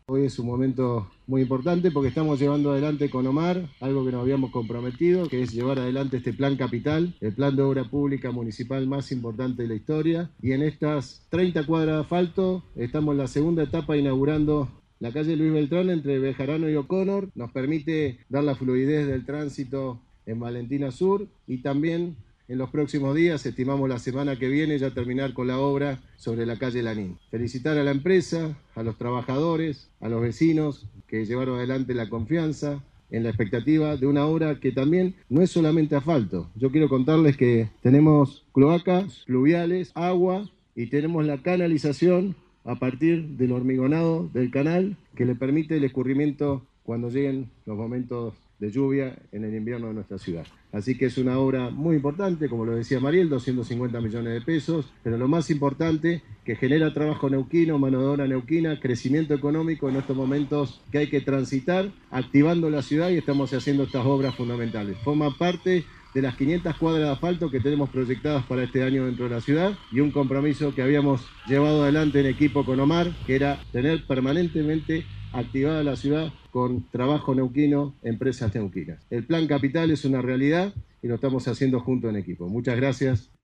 Hoy es un momento muy importante porque estamos llevando adelante con Omar algo que nos habíamos comprometido, que es llevar adelante este plan capital, el plan de obra pública municipal más importante de la historia. Y en estas 30 cuadras de asfalto estamos en la segunda etapa inaugurando la calle Luis Beltrán entre Bejarano y O'Connor. Nos permite dar la fluidez del tránsito en Valentina Sur y también en los próximos días, estimamos la semana que viene, ya terminar con la obra sobre la calle Lanín. Felicitar a la empresa, a los trabajadores, a los vecinos que llevaron adelante la confianza en la expectativa de una obra que también no es solamente asfalto. Yo quiero contarles que tenemos cloacas, pluviales, agua y tenemos la canalización a partir del hormigonado del canal que le permite el escurrimiento cuando lleguen los momentos de lluvia en el invierno de nuestra ciudad. Así que es una obra muy importante, como lo decía Mariel, 250 millones de pesos, pero lo más importante, que genera trabajo neuquino, mano de obra neuquina, crecimiento económico en estos momentos que hay que transitar, activando la ciudad y estamos haciendo estas obras fundamentales. Forma parte de las 500 cuadras de asfalto que tenemos proyectadas para este año dentro de la ciudad y un compromiso que habíamos llevado adelante en equipo con Omar, que era tener permanentemente activada la ciudad con trabajo neuquino, empresas neuquinas. El plan capital es una realidad y lo estamos haciendo junto en equipo. Muchas gracias.